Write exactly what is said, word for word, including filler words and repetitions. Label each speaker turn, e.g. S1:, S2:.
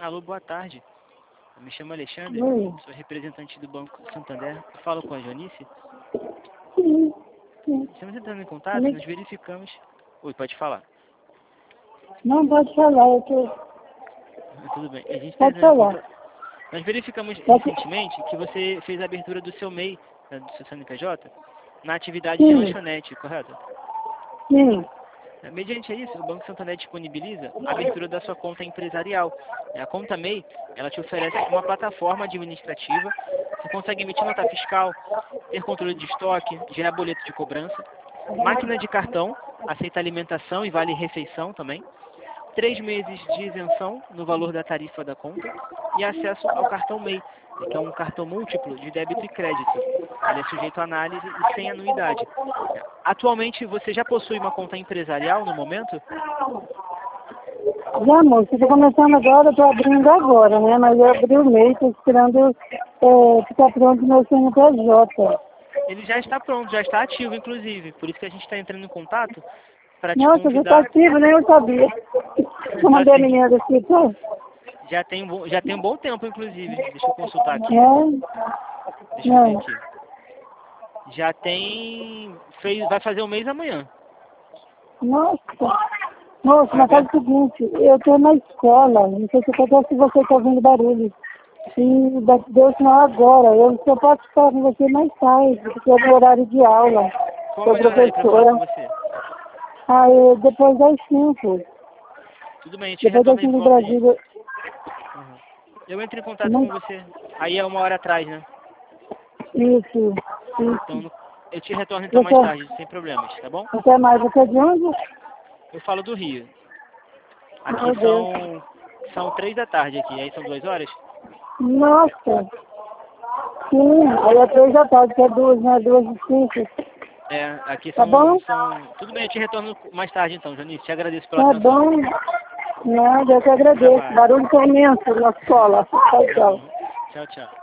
S1: Alô, boa tarde. Eu me chamo Alexandre,
S2: Oi.
S1: sou representante do Banco Santander. Eu falo com a Jonice.
S2: Sim, sim.
S1: Estamos entrando em contato,
S2: Me-
S1: nós verificamos... Oi, pode falar.
S2: Não, pode falar, eu tô...
S1: Tudo bem. A gente está
S2: Pode
S1: entrando em
S2: falar.
S1: contato. Nós verificamos
S2: Pode...
S1: recentemente que você fez a abertura do seu M E I, né, do seu C N P J, na atividade de
S2: Sim,
S1: lanchonete, correto?
S2: sim.
S1: Mediante isso, o Banco Santander disponibiliza a abertura da sua conta empresarial. A conta M E I, ela te oferece uma plataforma administrativa. Você consegue emitir nota fiscal, ter controle de estoque, gerar boleto de cobrança, máquina de cartão, aceita alimentação e vale refeição também, três meses de isenção no valor da tarifa da conta e acesso ao cartão M E I, que é um cartão múltiplo de débito e crédito. Ele é sujeito à análise e sem anuidade. Atualmente, você já possui uma conta empresarial no momento?
S2: Já, moço, estou começando agora, estou abrindo agora, né? Mas eu abri o mês, estou esperando é, ficar pronto o meu C N P J.
S1: Ele já está pronto, já está ativo, inclusive. Por isso que a gente está entrando em contato para te
S2: Nossa, já está
S1: convidar.
S2: ativo, nem eu sabia. Eu
S1: Tá
S2: mandei a
S1: sim.
S2: menina do escritório.
S1: Já tem, um bom- já tem um bom tempo, inclusive. Deixa eu consultar aqui.
S2: É,
S1: Deixa eu ver
S2: não.
S1: aqui. Já tem... Fez, vai fazer um mês amanhã.
S2: Nossa. Moço,
S1: Foi
S2: mas faz
S1: aberto?
S2: o seguinte, eu estou na escola, não sei se acontece se você está ouvindo barulho. E deu sinal agora, eu só posso ficar com você mais tarde, porque é o horário de aula.
S1: Qual o
S2: Sou
S1: melhor horário para falar
S2: professora.
S1: com você?
S2: Aí depois das cinco.
S1: Tudo bem, eu te
S2: Depois das
S1: retorno em
S2: cinco do
S1: volta de...
S2: Brasil.
S1: Uhum. Eu entro em contato
S2: Não,
S1: com você. Aí é uma hora atrás, né?
S2: isso, isso.
S1: Então, no- eu te retorno então mais
S2: Você,
S1: tarde, sem problemas, tá bom?
S2: você é mais, você é de onde?
S1: Eu falo do Rio. Aqui
S2: Meu Deus.
S1: são... São três da tarde aqui, aí são duas horas?
S2: Nossa. Sim, aí é três da tarde, que é duas, né? Duas e cinco.
S1: É, aqui
S2: Tá
S1: são,
S2: bom?
S1: são... Tudo bem, eu te retorno mais tarde então, Janice. Te agradeço pela
S2: Tá
S1: atenção.
S2: bom. Nada, eu que
S1: Bom
S2: agradeço.
S1: trabalho.
S2: Barulho tá imenso na escola. Tchau,
S1: Tá
S2: tchau.
S1: bom. Tchau, tchau.